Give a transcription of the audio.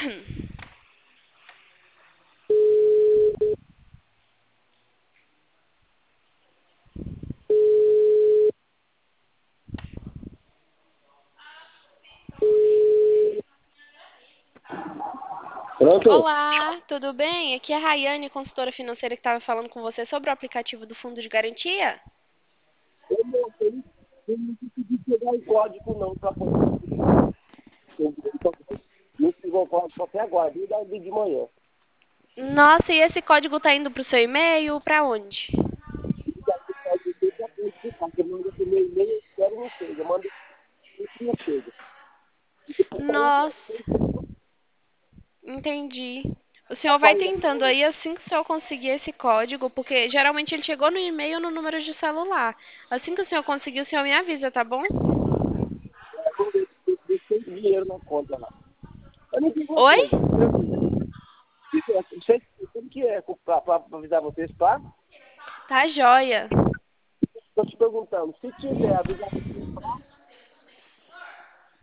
Pronto? Olá, tudo bem? Aqui é a Rayane, consultora financeira que estava falando com você sobre o aplicativo do Fundo de Garantia. Eu não consegui pegar o código não para poder. Não pegou o código até agora, desde de manhã. Nossa, e esse código tá indo pro seu e-mail? Pra onde? Porque manda pro meu e-mail, eu espero não chega. Manda não chega. Nossa, entendi. O senhor vai Rapaz, tentando aí assim que o senhor conseguir esse código, porque geralmente ele chegou no e-mail ou no número de celular. Assim que o senhor conseguir, o senhor me avisa, tá bom? eu tenho dinheiro na conta lá. Mas me diga uma Oi? coisa. Vocês, como que é para avisar vocês, tá? Tá joia. Estou te perguntando, se tiver avisar vocês,